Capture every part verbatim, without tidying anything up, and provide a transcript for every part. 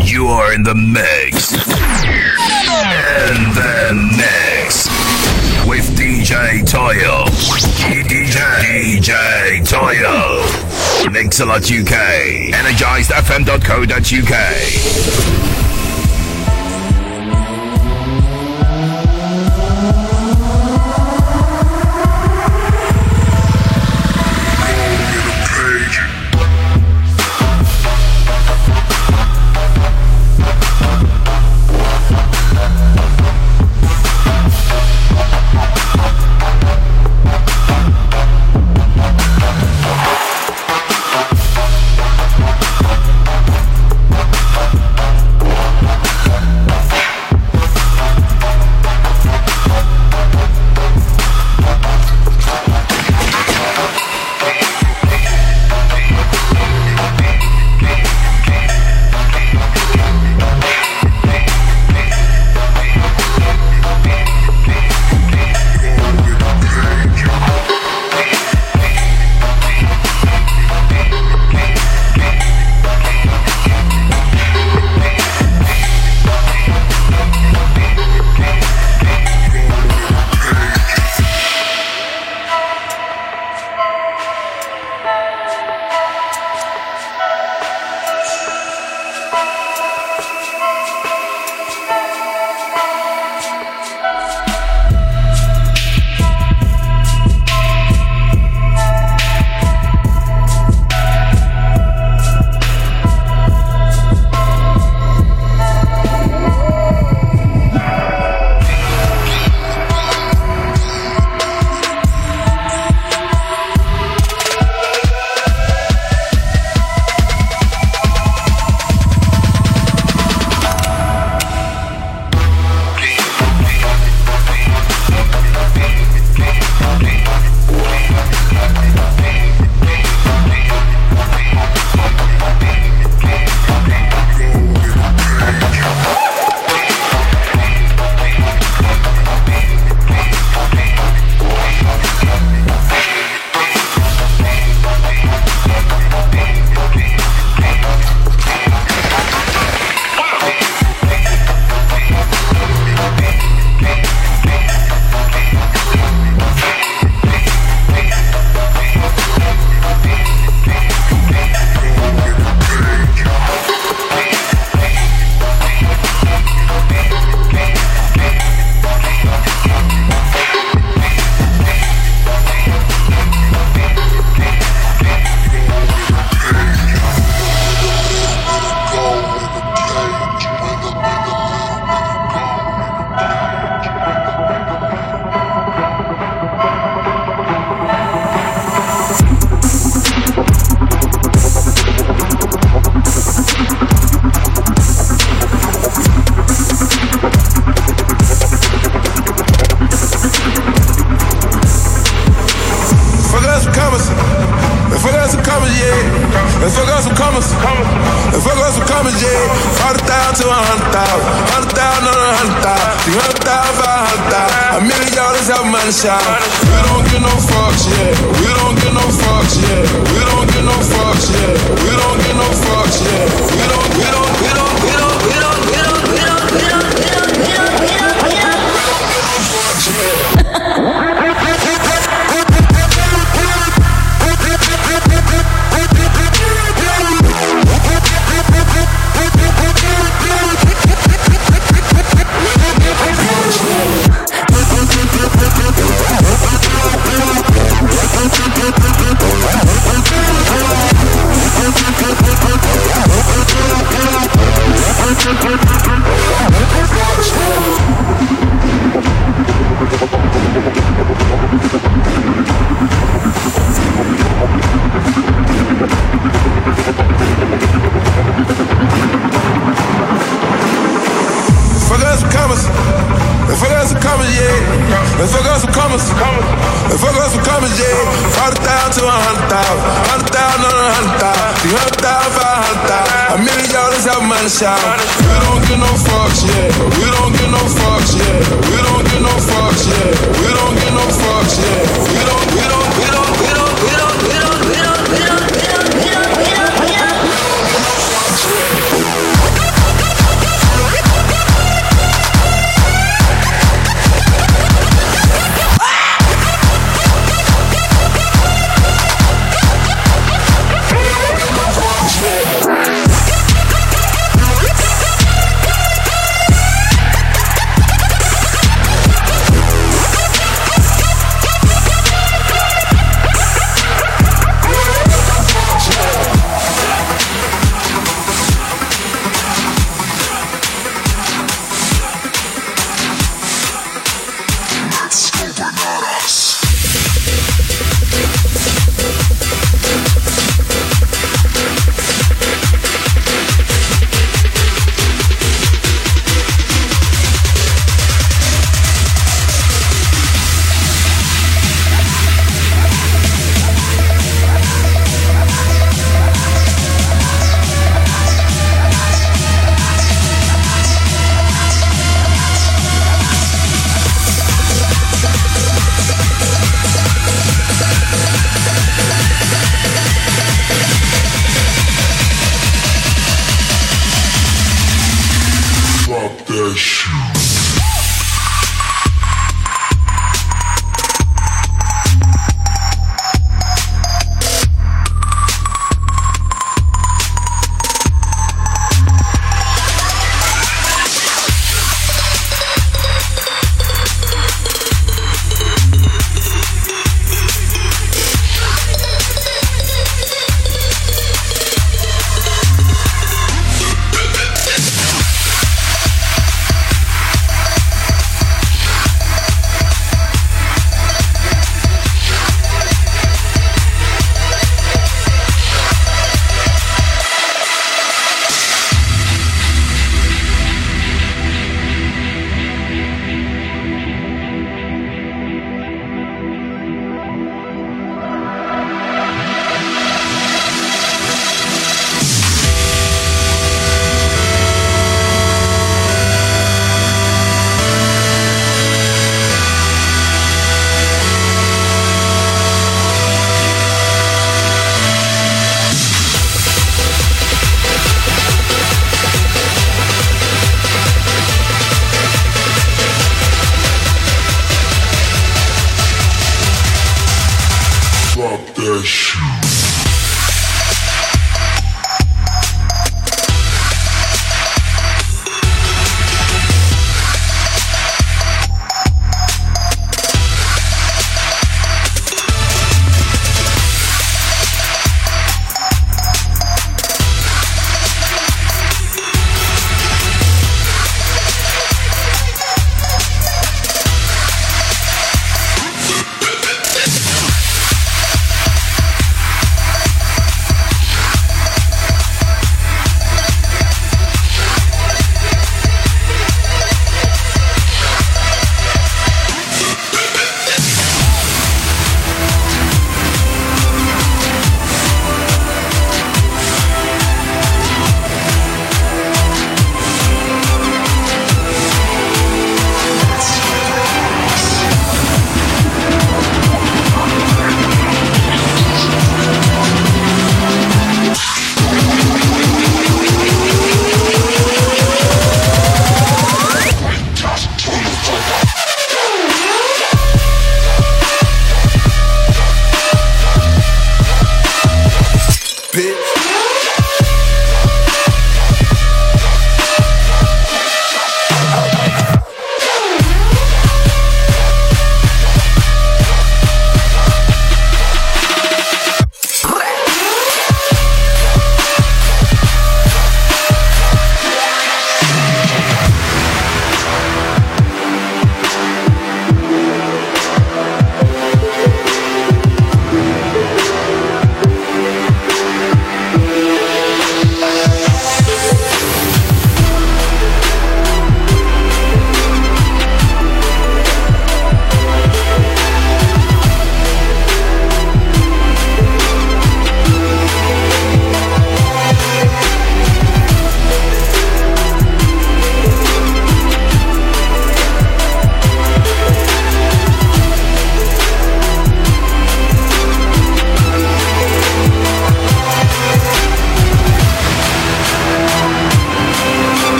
You are in the mix. In the mix. With D J Toyle. D J D J Toyle. Mix-a-lot U K. energized f m dot co dot u k.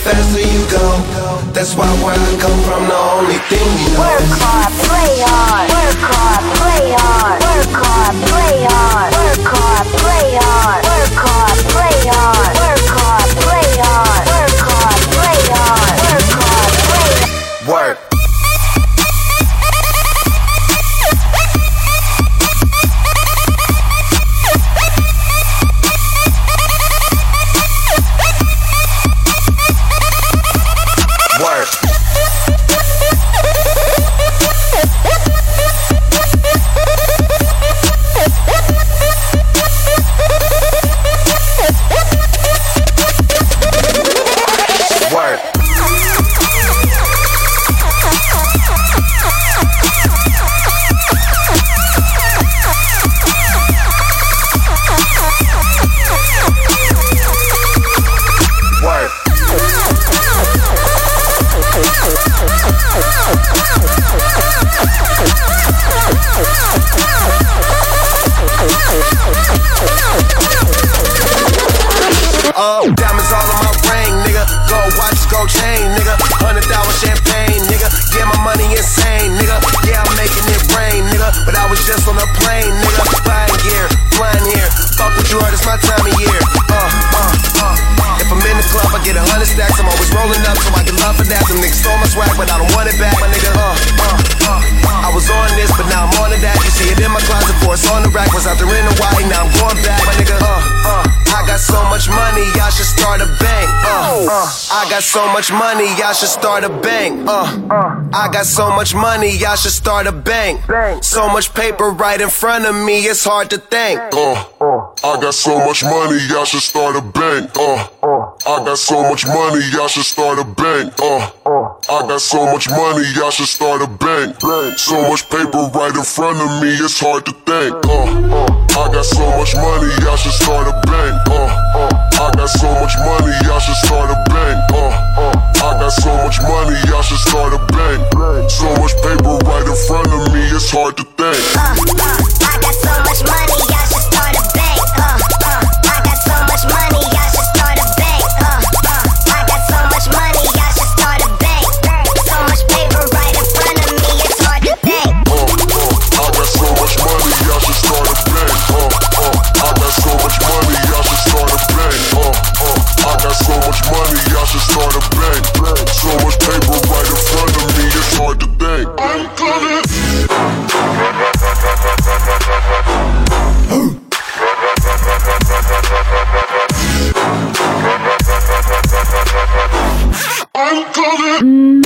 faster you go. That's why where I come from, the only thing we know. Work hard, play hard. Work hard, play hard. Work hard, play hard. Work hard, play hard. Work hard, play hard. Work hard, play hard. Work hard, play hard. Work hard, play hard. Work. Uh, diamonds all on my ring, nigga. Gold watches, gold chain, nigga. Hundred thousand champagne, nigga. Yeah, my money insane, nigga. Yeah, I'm making it rain, nigga. But I was just on a plane, nigga. Buying gear, flying here. Fuck what you heard, it's my time of year. Uh, uh, uh. If I'm in the club, I get a hundred stacks. I'm always rolling up, so I get love for that. Them niggas stole my swag, but I don't want it back, my nigga. Uh, uh, uh. I was on this, but now I'm on to that. You see it in my closet, for it's on the rack. Was out there in Hawaii, now I'm going back, my nigga. Uh, uh. I got so much money, y'all should start a bank. Uh, uh. I got so much money, y'all should start a bank. Uh, uh. I got so much money, y'all should start a bank. So much paper right in front of me, it's hard to think. Uh, I got so much money, y'all should start a bank. Uh, I got so much money, y'all should start a bank. Uh, I got so much money, y'all should start a bank. So much paper right in front of me, it's hard to think. Uh, I got so much money, y'all should start a bank. Uh, I got so much money, y'all should start a bank. Uh, I got so much money, y'all should start a bank. So much paper right in front of me, it's hard to think. Uh, uh, I got so much money, y'all should start a bank. Uh, uh, I got so much money, y'all should start a bank. Uh, uh, I got so much money, y'all should start a bank. So much paper right in front of me, it's hard to think. Uh, uh, I got so much money, y'all should start a bank. Uh, uh, I got so much money, y'all should start a bank. Uh, uh, I got so much money, y'all should start a bank. So much paper right in front of me, it's hard to think. I'm coming. I'm coming.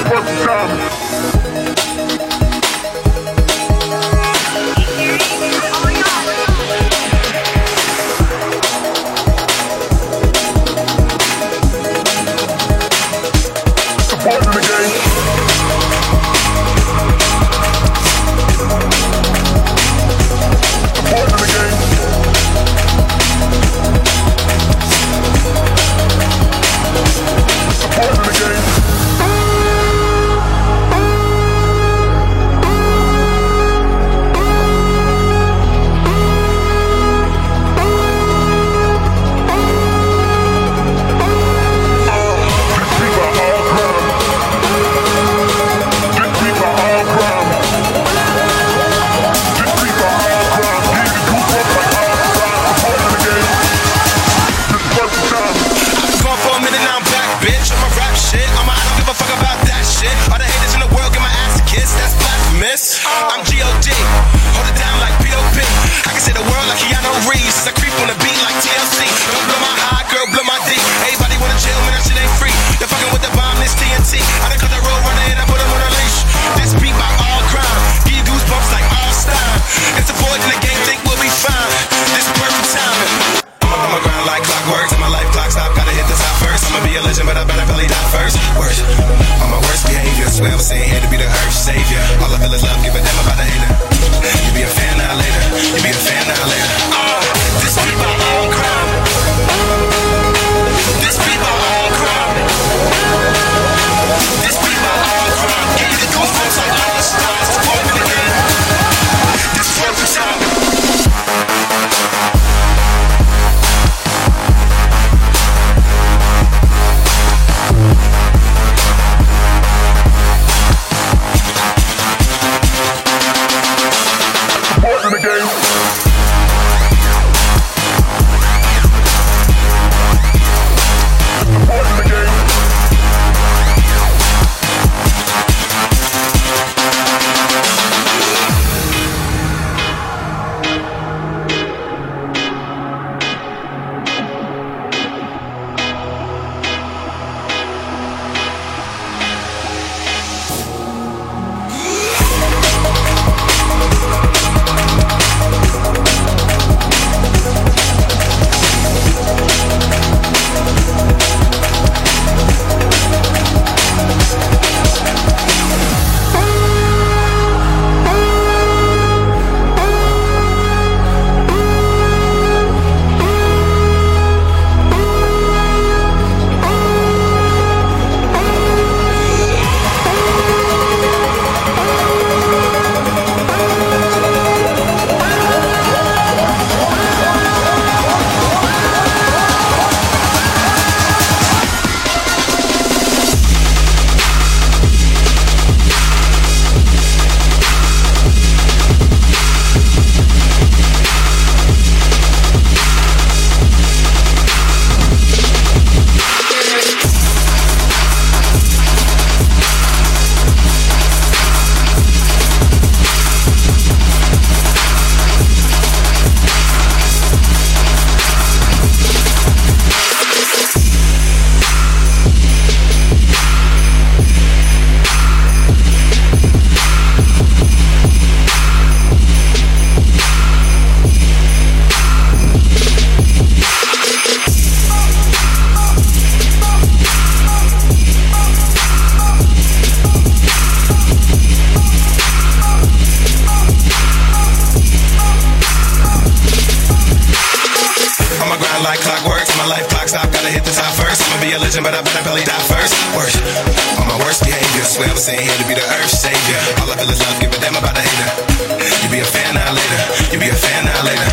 religion, but I better belly die first. Worst, on my worst behavior. Swear I was sitting here to be the earth savior. All I feel is love, give a damn about a hater. You be a fan now later. You be a fan now later.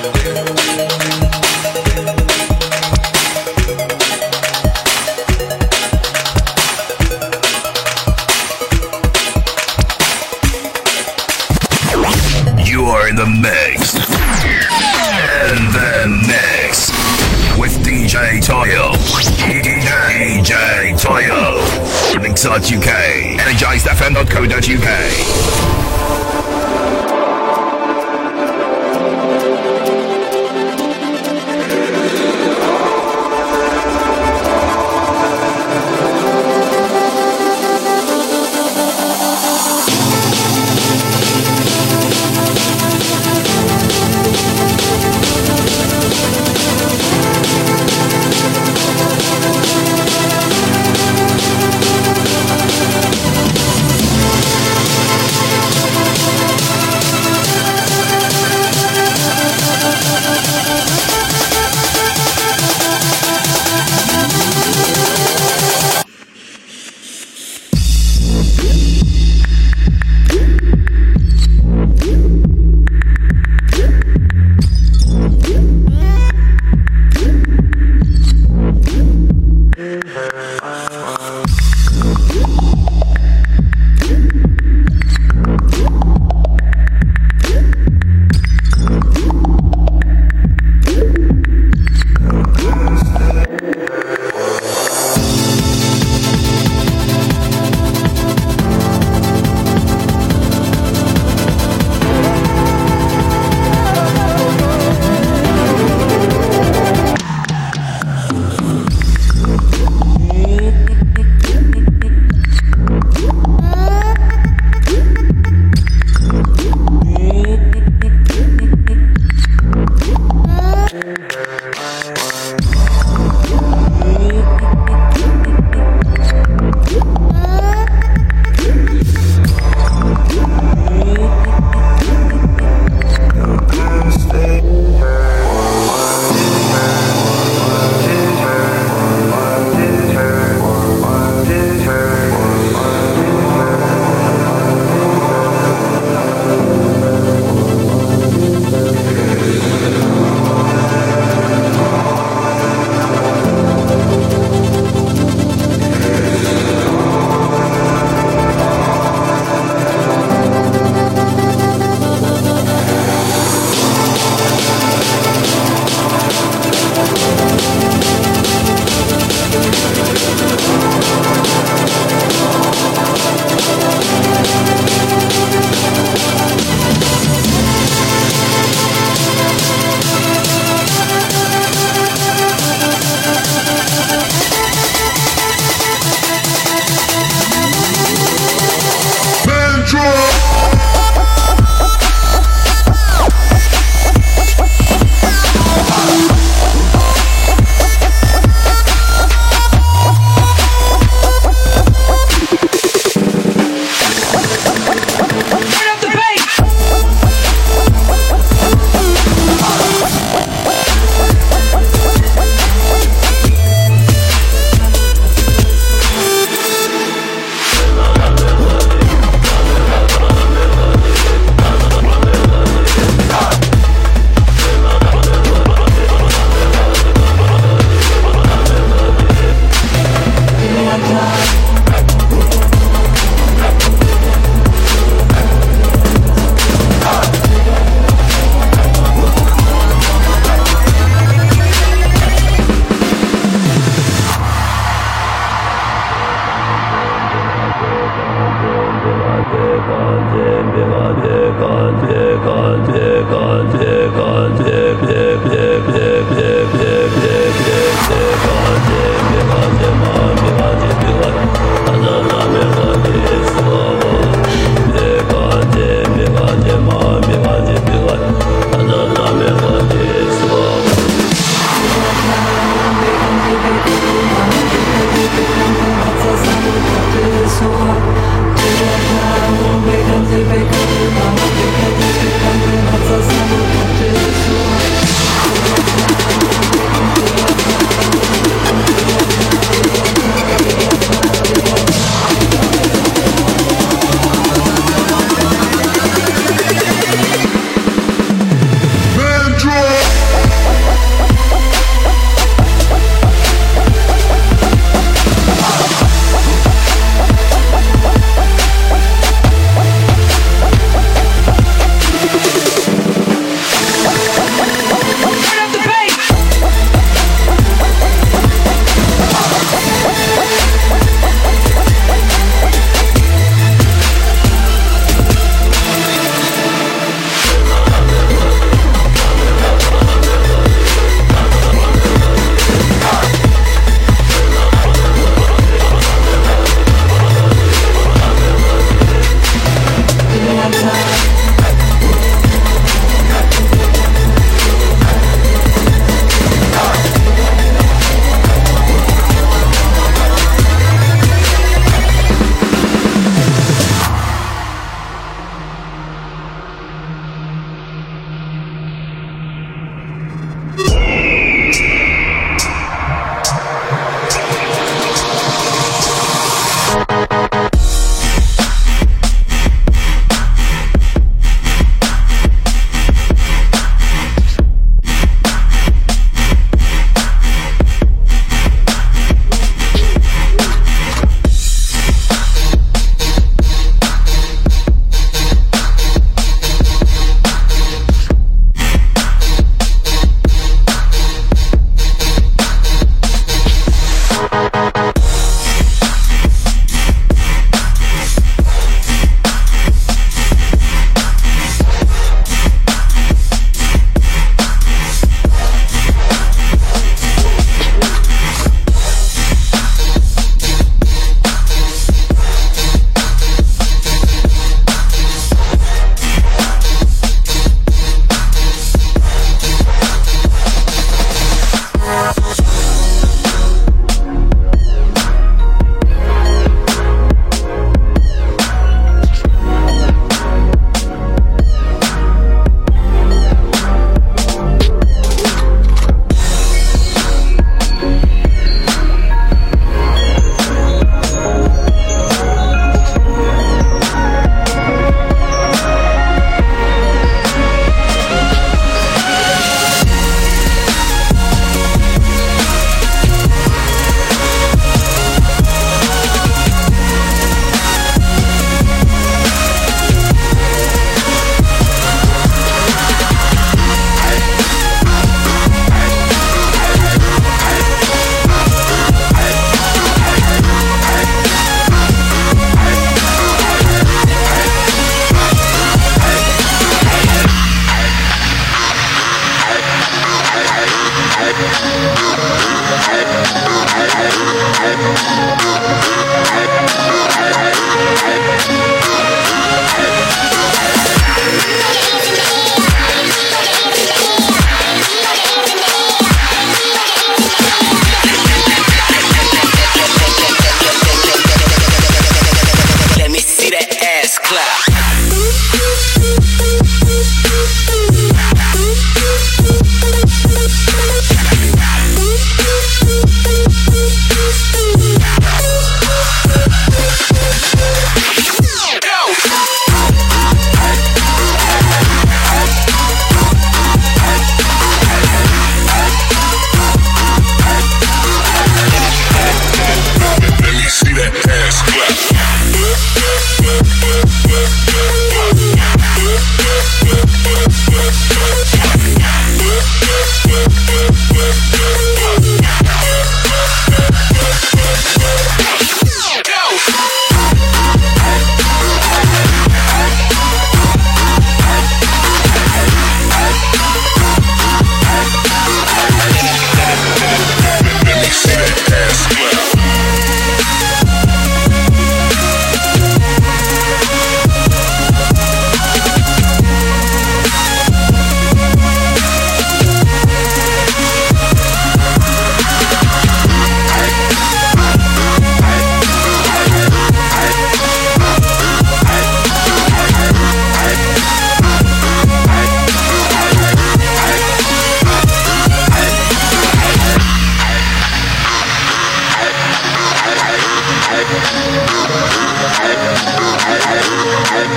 You are in the mix. And then next with D J Toyo. D J Toyo. Linkside U K. energized f m dot co dot u k. 我被干脆被割断。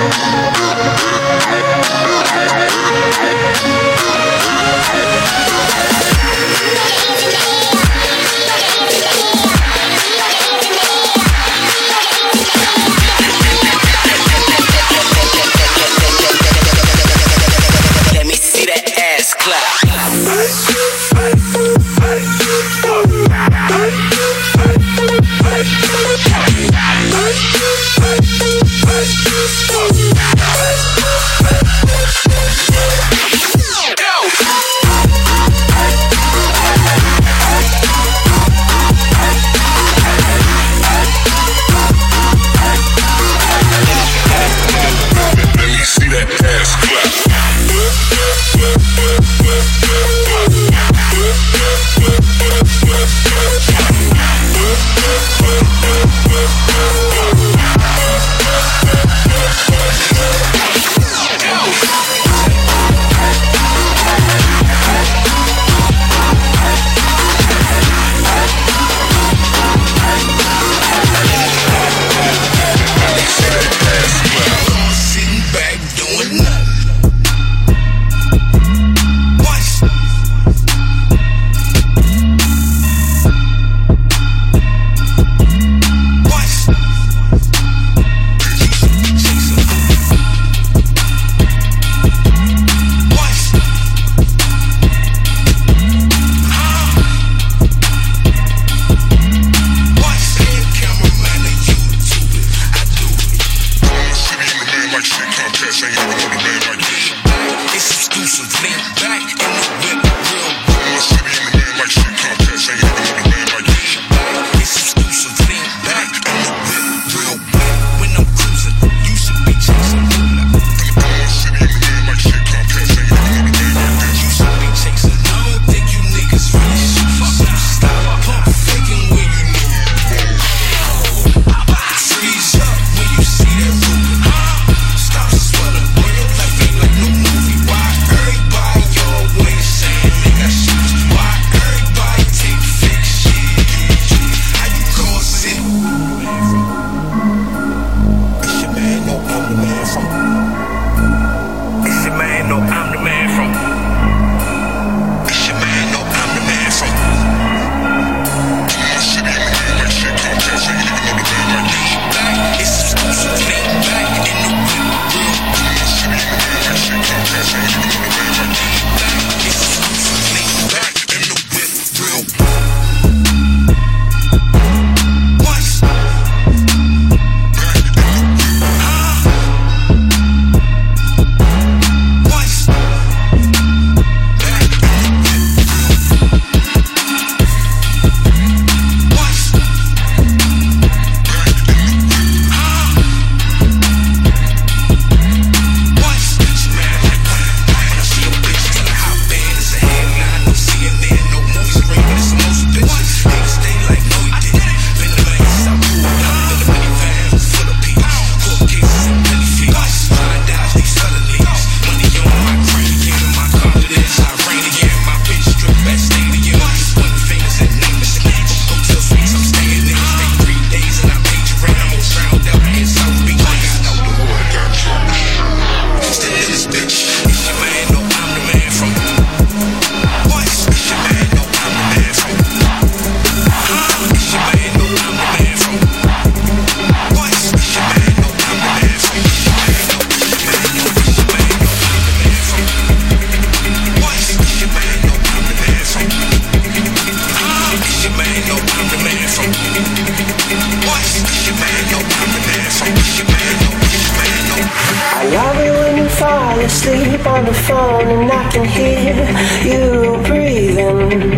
asleep on the phone and I can hear you breathing.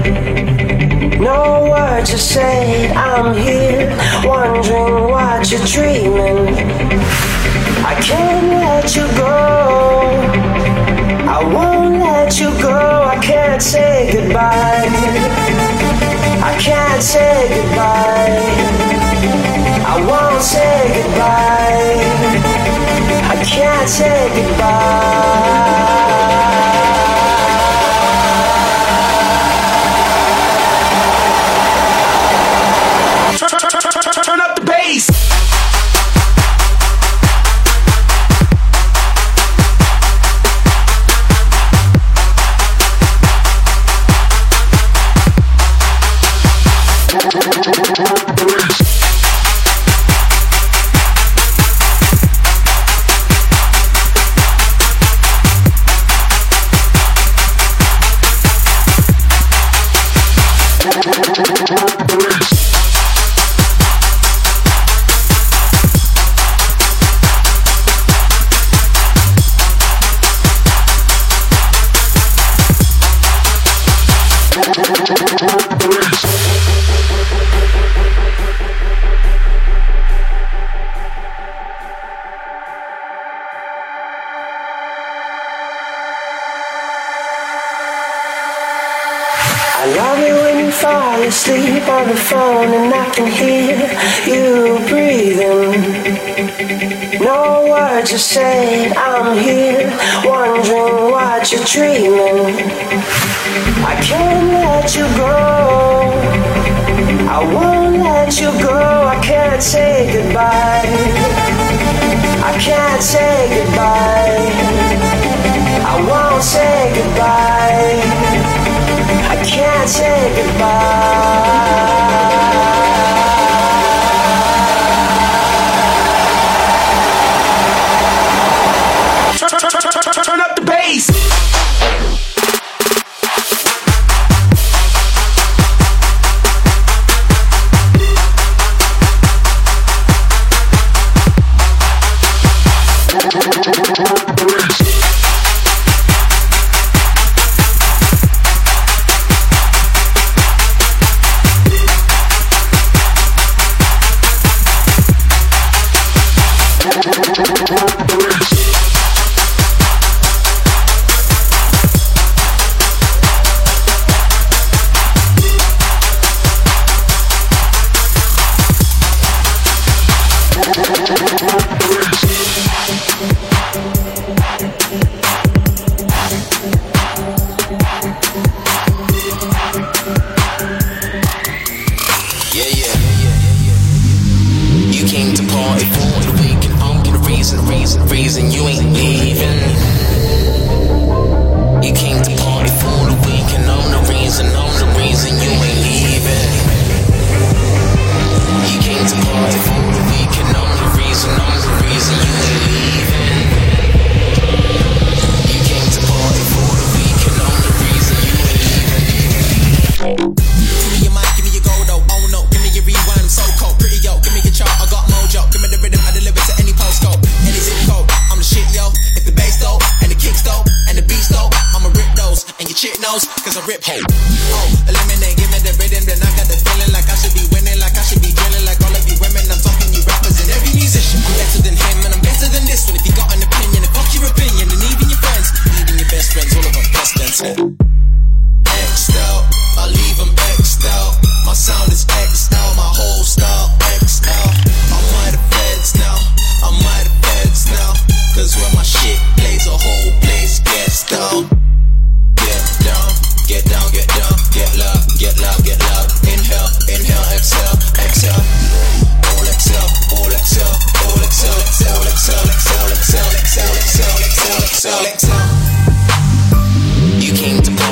No words are said, I'm here wondering what you're dreaming. I can't let you go, I won't let you go. I can't say goodbye, I can't say goodbye, I won't say goodbye, I can't say goodbye. Turn up the bass. I love it when you fall asleep on the phone and I can hear you breathing. No words are said, I'm here wondering what you're dreaming. I can't let you go, I won't let you go. I can't say goodbye, I can't say goodbye, I won't say goodbye, I can't say goodbye. Turn up the bass. Cause I rip ho. Oh, eliminate, give me the rhythm, then I got the feeling like I should be winning, like I should be drilling, like all of you women. I'm talking you rappers and every musician. I'm better than him and I'm better than this one. If you got an opinion, fuck your opinion and even your friends, even your best friends, all of them less than ten. X'd out, I leave them X'd out. My sound is X'd out, my whole style X'd out. I'm by the feds now, I'm by the feds now. Cause when my shit plays, a whole place gets down. Get down, get down, get loud, get loud, get loud. Inhale, inhale, exhale, exhale. All exhale, all exhale, all exhale, all exhale, exhale, exhale, exhale, exhale, exhale, exhale, exhale. You came to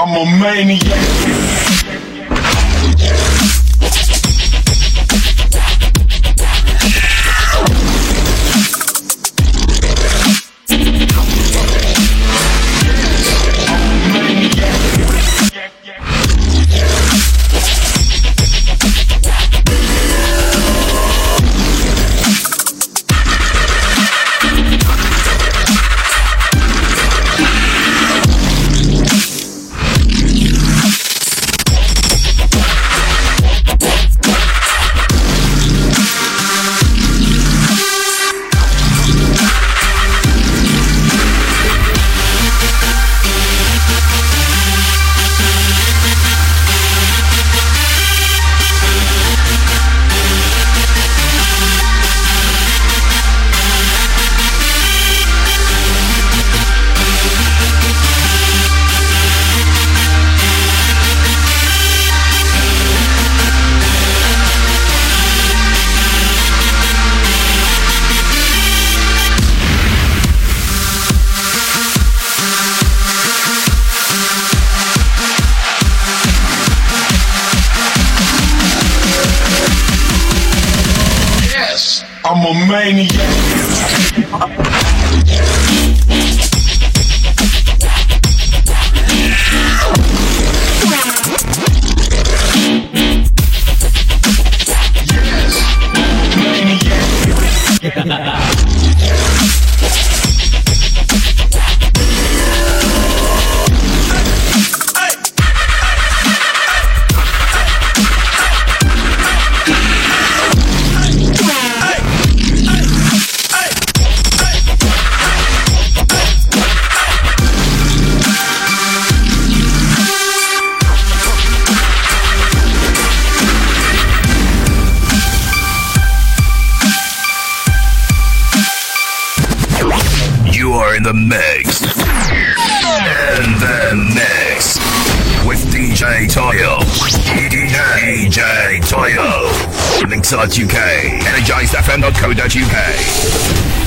I'm a maniac. I'm a maniac. In the mix. In the mix. With D J Toyo. D J Toyo. Linkside U K. energized f m dot co dot u k.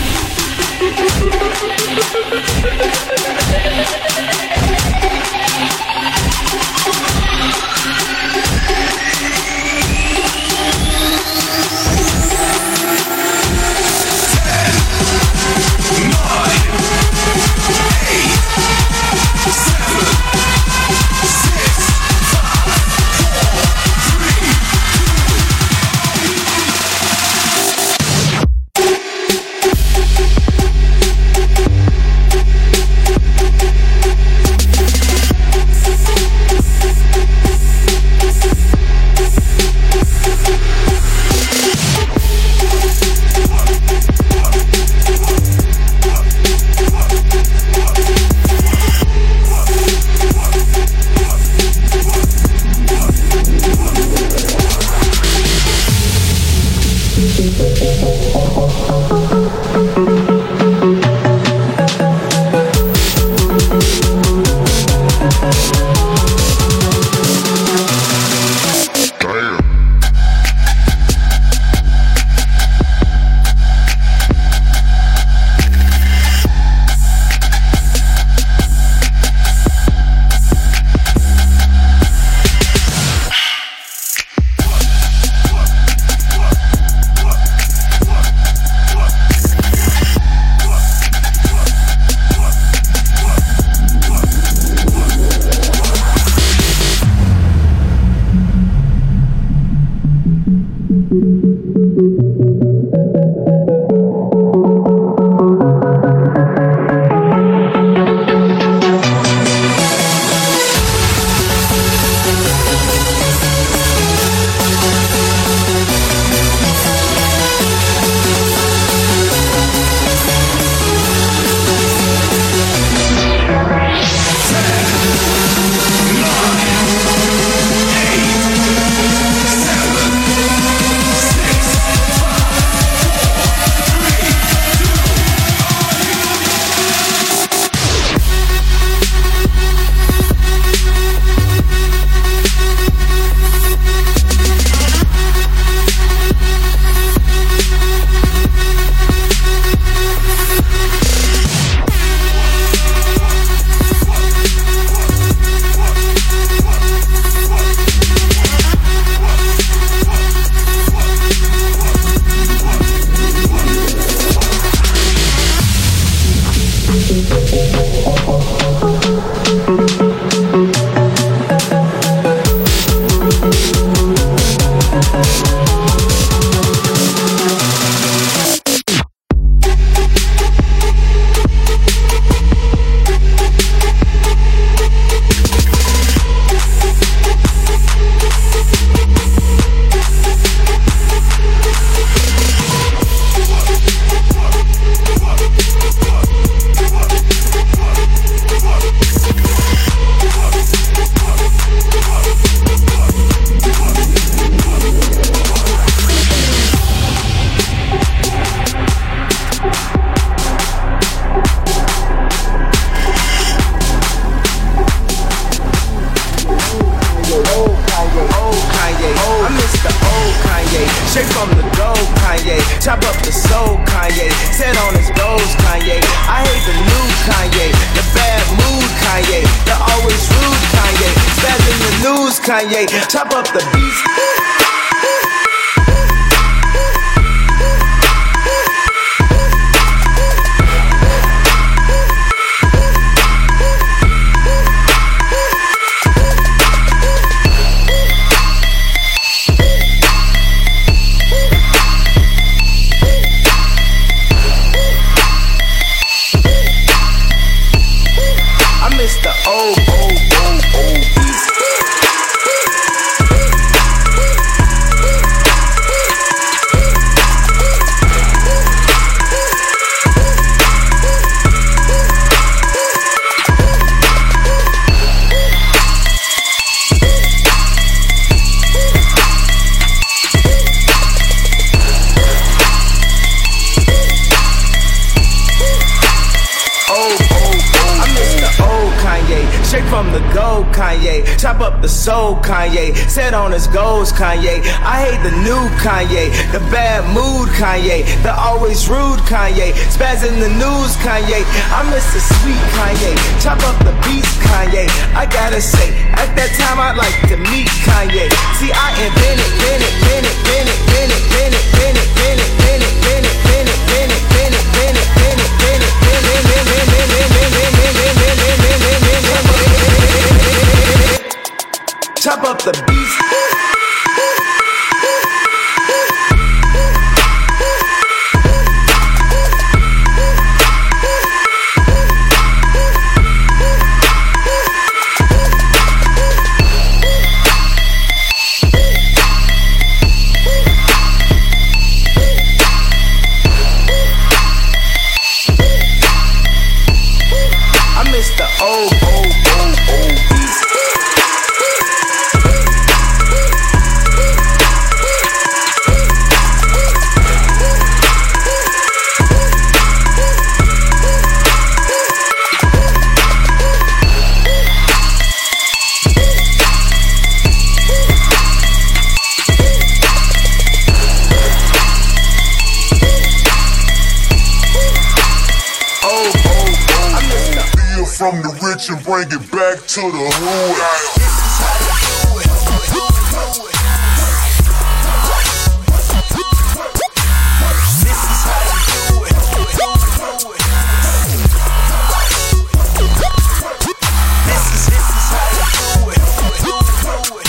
Kanye. Chop up the beats. Chop up the soul, Kanye. Set on his goals, Kanye. I hate the new Kanye. The bad mood, Kanye. The always rude, Kanye. Spaz in the news, Kanye. I'm Mister Sweet, Kanye. Chop up the beats, Kanye. I gotta say, at that time I'd like to meet Kanye. See, I invented, invented, invented, invented, invented, invented, invented, invented, invented, invented, invented, invented, invented, invented, chop up the beats. I miss the old, old, old, old beats. From the rich and bring it back to the hood. This is how we do it. This is this is how we do it.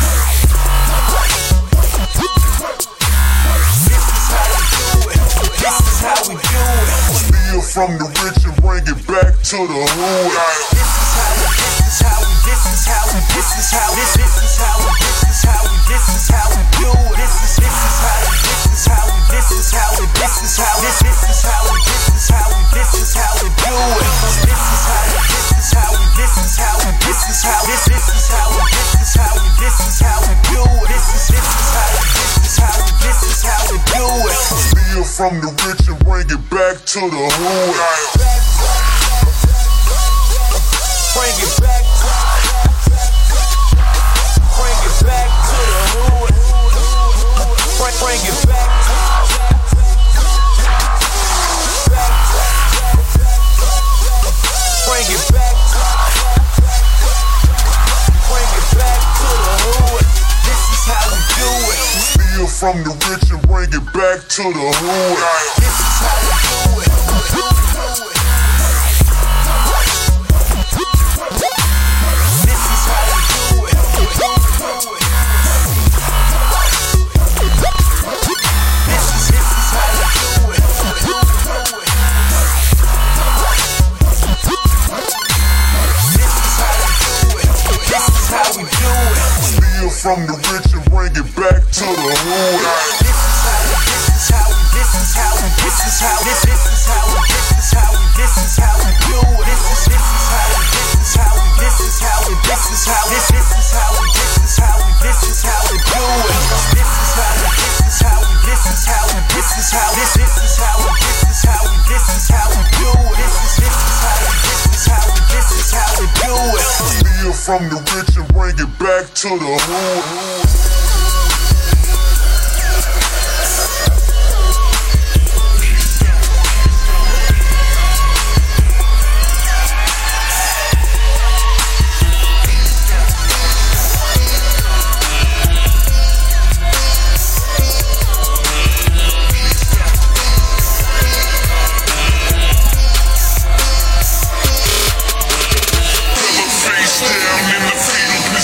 This is how we do it. This is how we do it. Steal from the rich and bring it back to the hood. This is how we, this is how we, this is how we, this is how we, this is how we, this is how we, this is how we do it. This is this is how we, this is how we, this is how we, this is how this this is how we, this is how we, this is how we do it. This is how we, this is how we, this is how we, this is how this this is how we, this is how we, this is how we do it. This is this is how we, this is how we, this is how we do it. Steal from the rich and bring it back to the hood. Bring it back, bring it back to the hood. Bring, bring it back, back. Bring it back, bring it back to the hood. This is how we do it. Steal from the rich and bring it back to the hood. This is how we do it. From the rich and bring it back to the hood. This is how we, this is how we, this is how we, this is how we, this is how we, this is how we do it. This is this is how we, this is how we, this is how we, this is how this this is how we, this is how we, this is how we do it. This is how we, this is how we, this is how we, this is how this this is how we, this is how we, this is how we do it. This is this is how we, this is how we, this is how we do it. Steal from the rich and bring it back to the hood.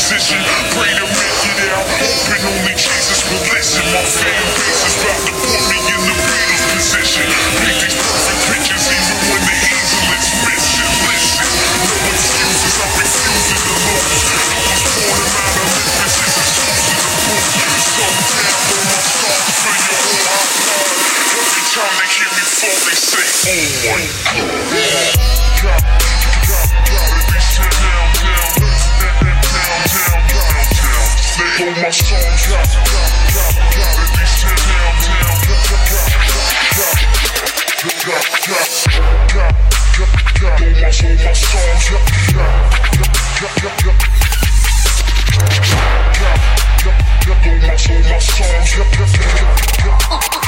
position. Pray to make it out, hoping only Jesus will listen. My fan base is about to put me in the Beatles position. Paint these perfect pictures even when the easel is missing. Listen, no excuses, I'm refusing to lose. I was born in Mount Olympus, this is choosing to prove. So down on my songs for your whole iPod. Every time they hear me fall, they say, oh my God. Got, got, gotta be sit down, down, down, down, down, down, down. They hold my songs, got, got, got, gotta be sit down, down, got, got, got, got, got, got, got, got, hold my, hold my songs, got, got, got, got, got, got, got, hold my, hold my songs, got, got, got, got.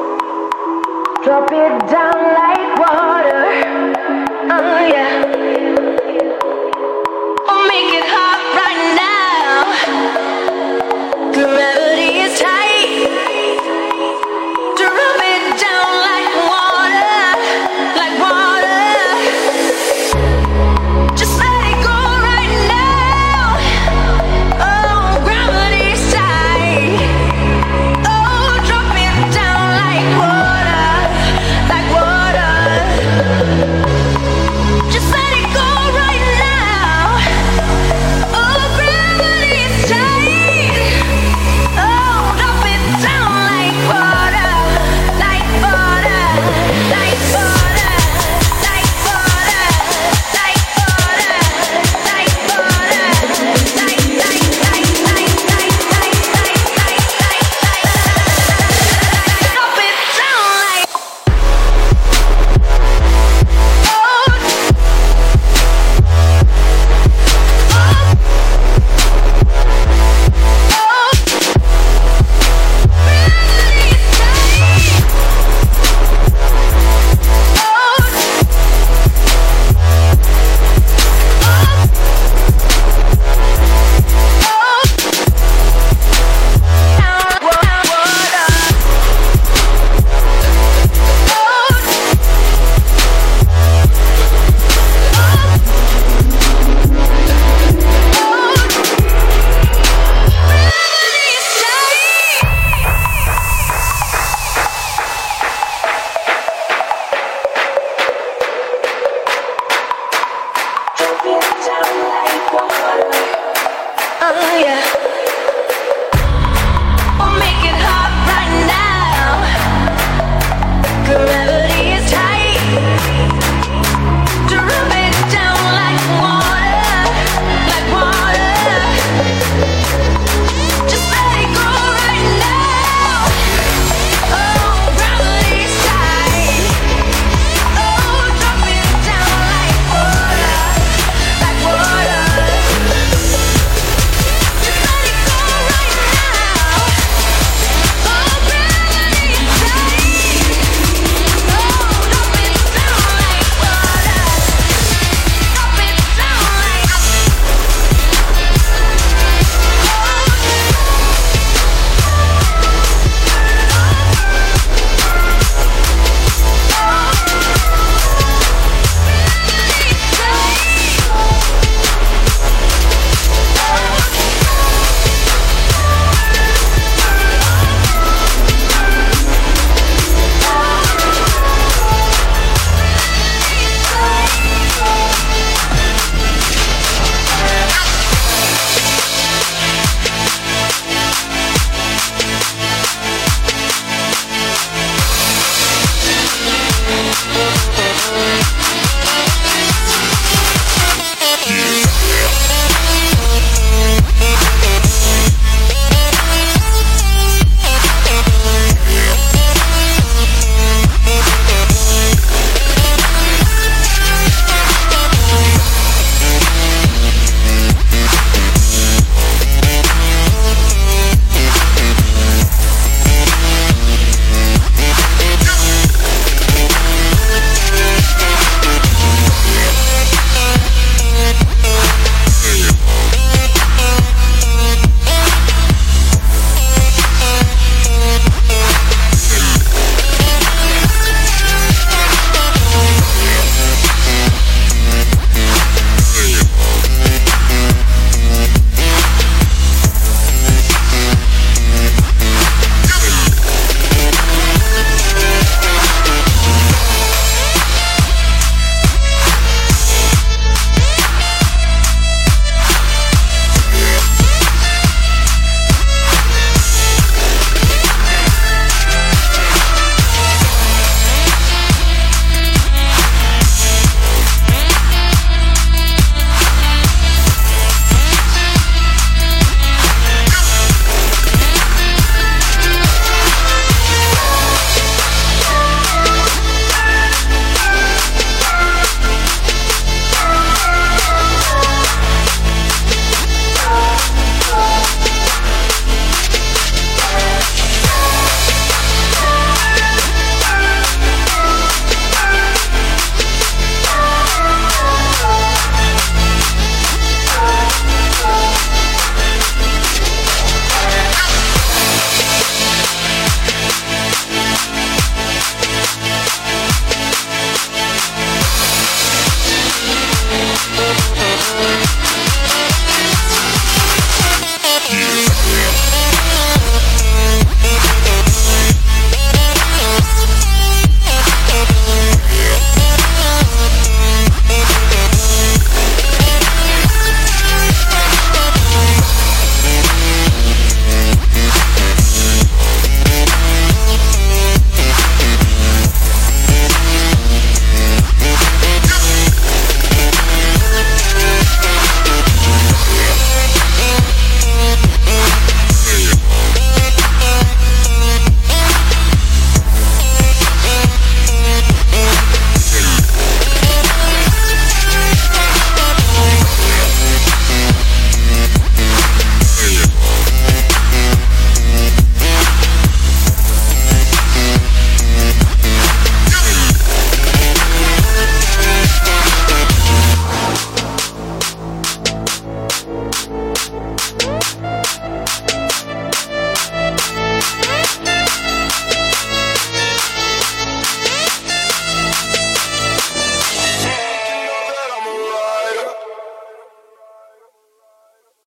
Drop it down like water, oh yeah.